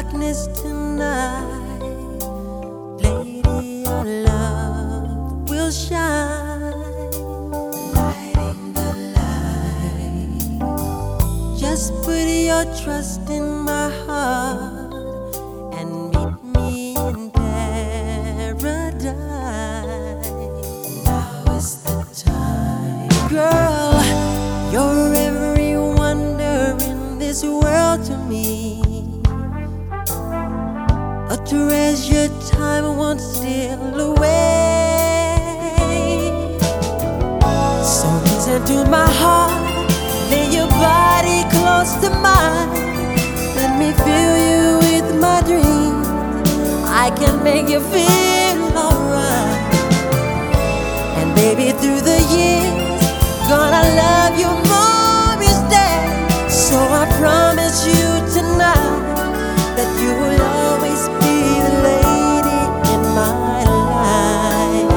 darkness tonight, lady, your love will shine, lighting the light. Just put your trust in my heart and meet me in paradise. Now is the time, girl. You're every wonder in this world to me, a treasured time won't steal away. So listen to my heart, lay your body close to mine. Let me fill you with my dreams, I can make you feel alright. And baby, through the years, gonna love you more each day. So I promise you tonight that you will always be the lady in my life.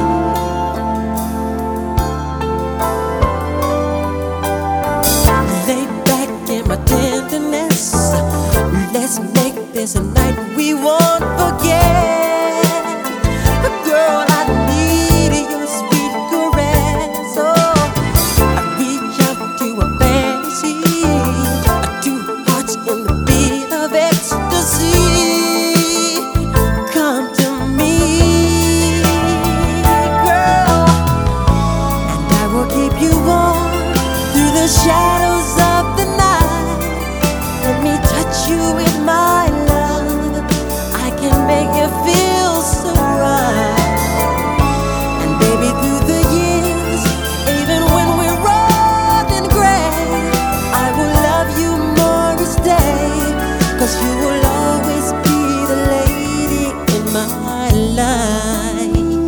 Lay back in my tenderness, let's make this a night we won't forget. Girl, I need your sweet caress. Oh, I reach out to a fantasy, two hearts in the beat of ecstasy. Come to me, girl, and I will keep you warm through the shadows of the night. Let me touch you with my love, I can make you feel so right. And baby, through the years, even when we're old and gray, I will love you more each day, 'cause you will always be the lady in my life.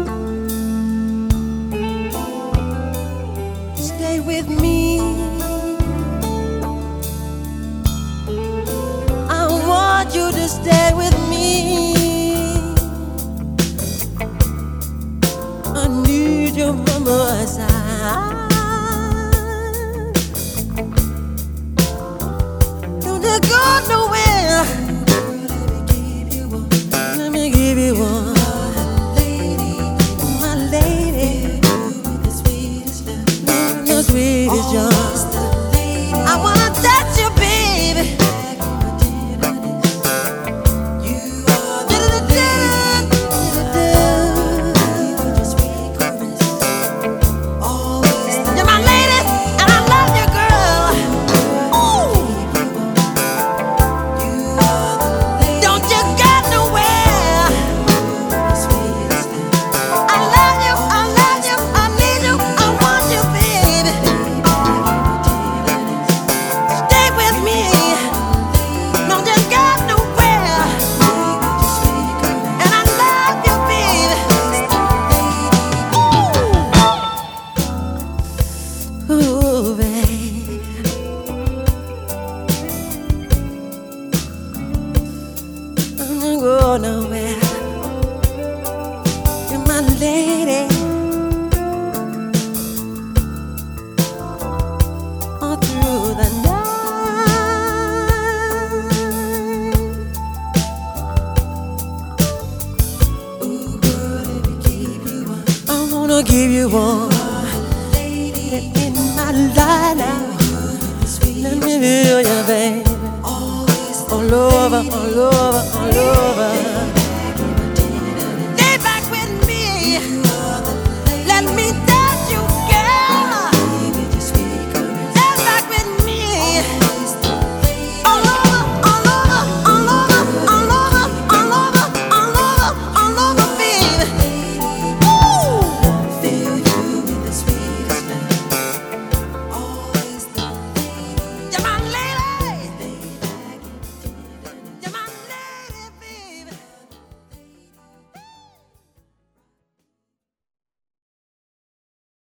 Stay with me, I want you to stay with me. I need you by my side. Don't you go nowhere. Let me give you one, my lady, the sweetest joy. I wanna touch you, baby. You're my lady, and I love you, girl. Ooh. Don't you go nowhere. I love you, I love you, I need you, I want you, baby. Stay with me, don't you go nowhere. And I love you, baby. Ooh. Ooh, babe. Don't go nowhere. You're my lady. All through the night. Ooh, girl, let me give you one. I wanna give you one. In my life now, let me feel you, baby. All over, all over, all over.